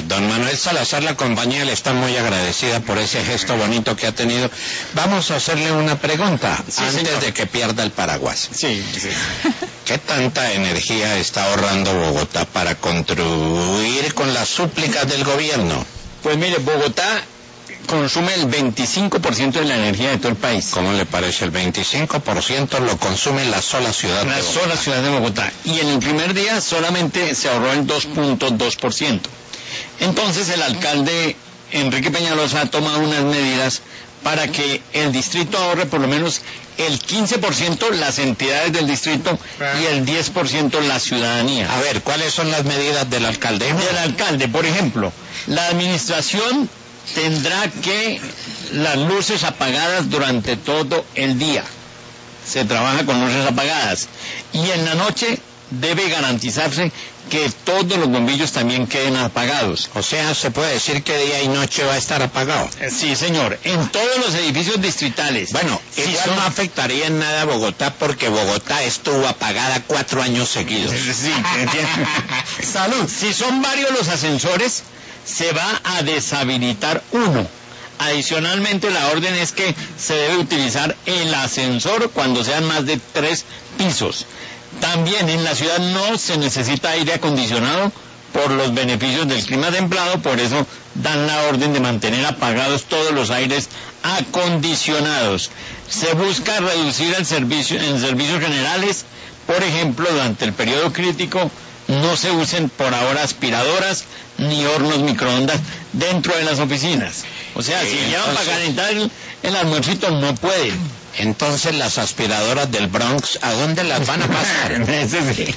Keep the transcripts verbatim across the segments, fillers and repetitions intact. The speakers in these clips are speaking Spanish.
don Manuel Salazar, la compañía le está muy agradecida por ese gesto bonito que ha tenido. Vamos a hacerle una pregunta, sí, antes señor. de que pierda el paraguas. Sí, sí. ¿Qué tanta energía está ahorrando Bogotá para contribuir con las súplicas del gobierno? Pues mire, Bogotá consume el veinticinco por ciento de la energía de todo el país. ¿Cómo le parece? El veinticinco por ciento lo consume la sola ciudad la de Bogotá. La sola ciudad de Bogotá. Y en el primer día solamente se ahorró el dos punto dos por ciento. Entonces el alcalde Enrique Peñalosa ha tomado unas medidas para que el distrito ahorre por lo menos el quince por ciento las entidades del distrito y el diez por ciento la ciudadanía. A ver, ¿cuáles son las medidas del alcalde? Del alcalde, por ejemplo, la administración tendrá que las luces apagadas durante todo el día. Se trabaja con luces apagadas. Y en la noche debe garantizarse que todos los bombillos también queden apagados. O sea, ¿se puede decir que día y noche va a estar apagado? Sí, señor. En todos los edificios distritales. Bueno, si igual son... no afectaría en nada a Bogotá porque Bogotá estuvo apagada cuatro años seguidos. Sí, entiendo. Salud. Si son varios los ascensores, se va a deshabilitar uno. Adicionalmente, la orden es que se debe utilizar el ascensor cuando sean más de tres pisos. También en la ciudad no se necesita aire acondicionado por los beneficios del clima templado, por eso dan la orden de mantener apagados todos los aires acondicionados. Se busca reducir el servicio en servicios generales, por ejemplo, durante el periodo crítico, no se usen por ahora aspiradoras ni hornos microondas dentro de las oficinas. O sea, sí, si llevan para calentar el, el almuercito, no pueden. Entonces, las aspiradoras del Bronx, ¿a dónde las van a pasar? Ese sí.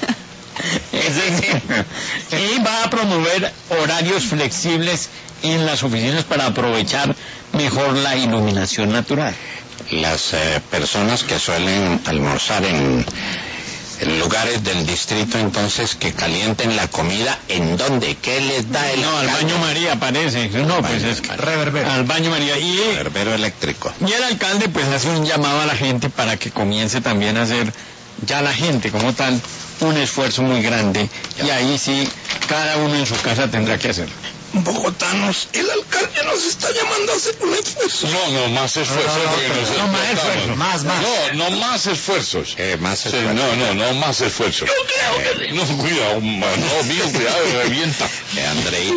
Ese sí. Y va a promover horarios flexibles en las oficinas para aprovechar mejor la iluminación natural. Las eh, personas que suelen almorzar en... en lugares del distrito, entonces, que calienten la comida, ¿en dónde? ¿Qué les da el No, alcalde? al baño María parece. No, pues es reverbero. Al baño María. Y, reverbero eléctrico. Y el alcalde pues hace un llamado a la gente para que comience también a hacer, ya la gente como tal, un esfuerzo muy grande. Ya. Y ahí sí, cada uno en su casa tendrá que hacerlo. Bogotanos, el alcalde nos está llamando a hacer un esfuerzo. No, no, más esfuerzos. No, no, porque no, nos no, más explotamos. esfuerzo, más, más. No, no más esfuerzos. Eh, más Sí, esfuerzo. no, no, no más esfuerzos. Yo creo que... No, cuidado, no, mío, cuidado, revienta. Eh, Andrei,